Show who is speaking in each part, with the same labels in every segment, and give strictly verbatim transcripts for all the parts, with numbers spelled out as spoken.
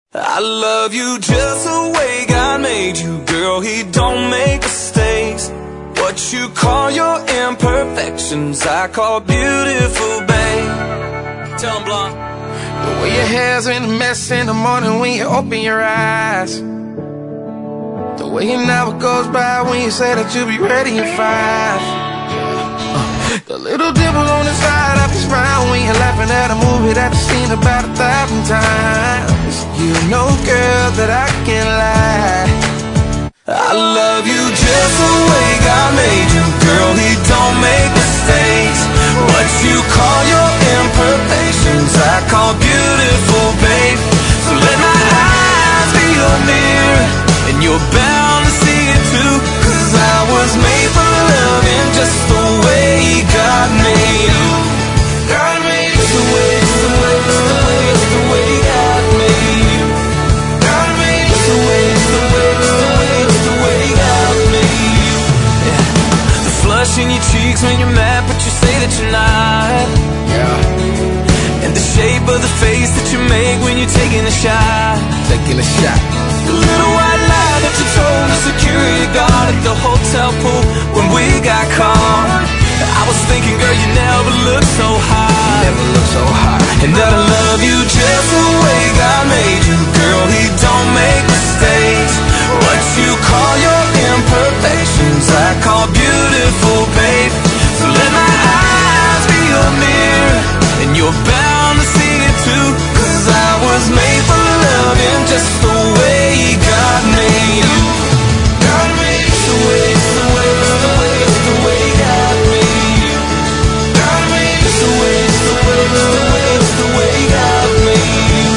Speaker 1: I love you just the way God made you, girl, he don't make mistakes. What you call your imperfections, I call beautiful, babe. Tell him, Blonde.
Speaker 2: The way your hair's in a mess in the morning when you open your eyes. The way an hour goes by when you say that you'll be ready in five. uh, The little dimple on the side of your smile when you're laughing at a movie that you've seen about a thousand times. You know, girl, that I can't lie.
Speaker 1: I love you just the way God made you, girl, he don't make mistakes. What you call your imperfections, I call beautiful, babe. So let my eyes be your mirror, and you're bound to see it too. Cause I was made for loving just the way God made you. God made you the way, the way, the way, the way God made you. God made you the way, the way, the way, the way God made you. Yeah. The flush in your cheeks when you're mad, but you say that you're not.
Speaker 2: Yeah.
Speaker 1: And the shape of the face that you make when you're taking a shot.
Speaker 2: Taking a shot.
Speaker 1: The little white lie that you told the security guard at the hotel pool when we got caught. I was thinking, girl, you never looked so hot.
Speaker 2: Never looked so hot.
Speaker 1: And that I love you just the way God made you, girl, he don't make mistakes. What you call your imperfections, I call beautiful, babe. So let my eyes be your mirror, and you're bound to see it too. Cause I was made for loving just the way God made you. God made you the way, the way, the way, the way God made you. God made you the way, the way, the way, the way God made you.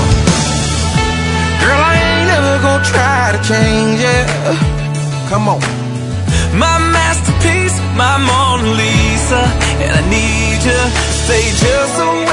Speaker 2: Girl, I ain't never gonna try to change it. Come on.
Speaker 1: My masterpiece, my Mona Lisa, and I need you to stay just the way